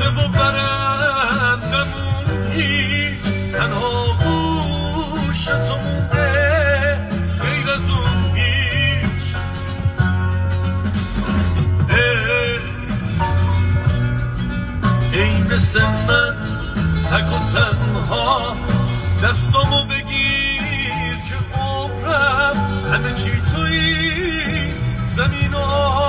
و برندمون هیچ تنها گوش تو مونده غیر از اون هیچ. ای مثل من تک و تنها دستامو بگیر که عمرم همه چی توی زمین و